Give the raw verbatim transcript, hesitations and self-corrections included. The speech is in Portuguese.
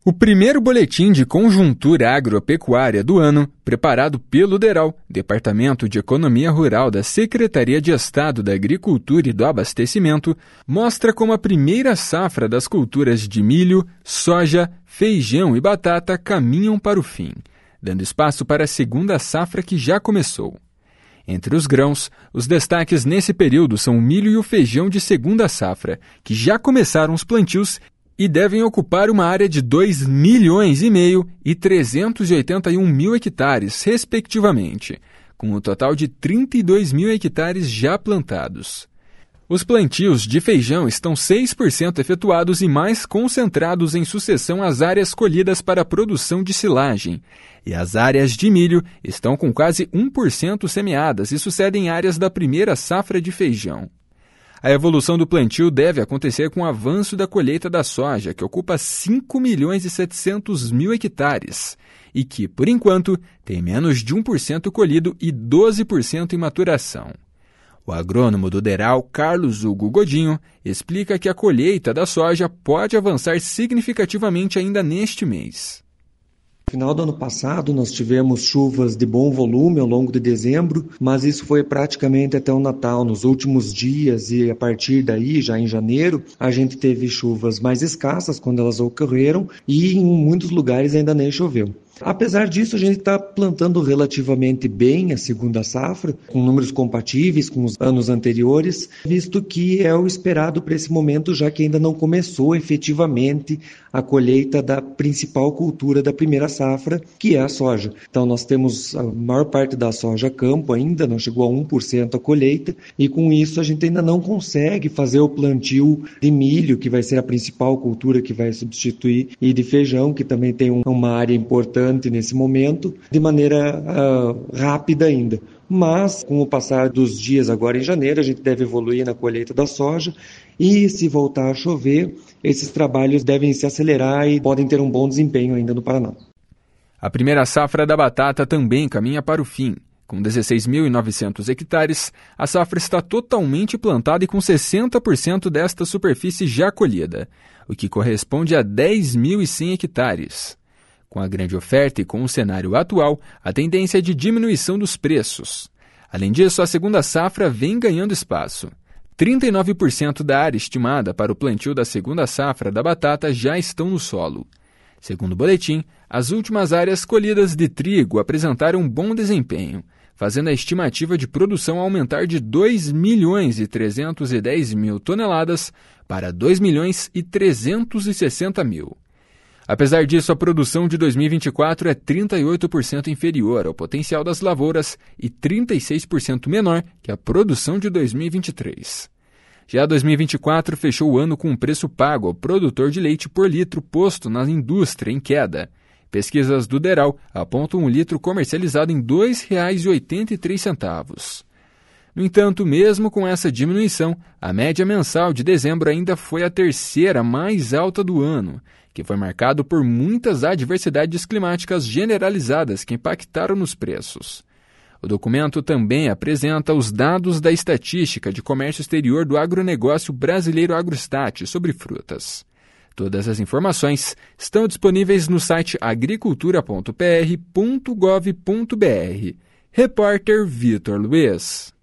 O primeiro boletim de conjuntura agropecuária do ano, preparado pelo DERAL, Departamento de Economia Rural da Secretaria de Estado da Agricultura e do Abastecimento, mostra como a primeira safra das culturas de milho, soja, feijão e batata caminham para o fim, dando espaço para a segunda safra que já começou. Entre os grãos, os destaques nesse período são o milho e o feijão de segunda safra, que já começaram os plantios e devem ocupar uma área de dois milhões e meio e trezentos e oitenta e um mil hectares, respectivamente, com um total de trinta e dois mil hectares já plantados. Os plantios de feijão estão seis por cento efetuados e mais concentrados em sucessão às áreas colhidas para a produção de silagem, e as áreas de milho estão com quase um por cento semeadas e sucedem áreas da primeira safra de feijão. A evolução do plantio deve acontecer com o avanço da colheita da soja, que ocupa cinco milhões e setecentos mil hectares, e que, por enquanto, tem menos de um por cento colhido e doze por cento em maturação. O agrônomo do DERAL, Carlos Hugo Godinho, explica que a colheita da soja pode avançar significativamente ainda neste mês. No final do ano passado, nós tivemos chuvas de bom volume ao longo de dezembro, mas isso foi praticamente até o Natal. Nos últimos dias e a partir daí, já em janeiro, a gente teve chuvas mais escassas quando elas ocorreram e em muitos lugares ainda nem choveu. Apesar disso, a gente está plantando relativamente bem a segunda safra, com números compatíveis com os anos anteriores, visto que é o esperado para esse momento, já que ainda não começou efetivamente a colheita da principal cultura da primeira safra, que é a soja. Então nós temos a maior parte da soja a campo ainda, não chegou a um por cento a colheita, e com isso a gente ainda não consegue fazer o plantio de milho, que vai ser a principal cultura que vai substituir, e de feijão, que também tem uma área importante nesse momento, de maneira uh, rápida ainda. Mas, com o passar dos dias agora em janeiro, a gente deve evoluir na colheita da soja e, se voltar a chover, esses trabalhos devem se acelerar e podem ter um bom desempenho ainda no Paraná. A primeira safra da batata também caminha para o fim. Com dezesseis mil e novecentos hectares, a safra está totalmente plantada e com sessenta por cento desta superfície já colhida, o que corresponde a dez mil e cem hectares. Com a grande oferta e com o cenário atual, a tendência é de diminuição dos preços. Além disso, a segunda safra vem ganhando espaço. trinta e nove por cento da área estimada para o plantio da segunda safra da batata já estão no solo. Segundo o boletim, as últimas áreas colhidas de trigo apresentaram bom desempenho, fazendo a estimativa de produção aumentar de dois milhões e trezentos e dez mil toneladas para dois milhões e trezentos e sessenta mil. Apesar disso, a produção de dois mil e vinte e quatro é trinta e oito por cento inferior ao potencial das lavouras e trinta e seis por cento menor que a produção de dois mil e vinte e três. Já dois mil e vinte e quatro fechou o ano com um preço pago ao produtor de leite por litro posto na indústria em queda. Pesquisas do DERAL apontam um litro comercializado em dois reais e oitenta e três centavos. No entanto, mesmo com essa diminuição, a média mensal de dezembro ainda foi a terceira mais alta do ano, que foi marcado por muitas adversidades climáticas generalizadas que impactaram nos preços. O documento também apresenta os dados da Estatística de Comércio Exterior do Agronegócio Brasileiro Agrostat sobre frutas. Todas as informações estão disponíveis no site agricultura ponto p r ponto gov ponto b r. Repórter Vitor Luiz.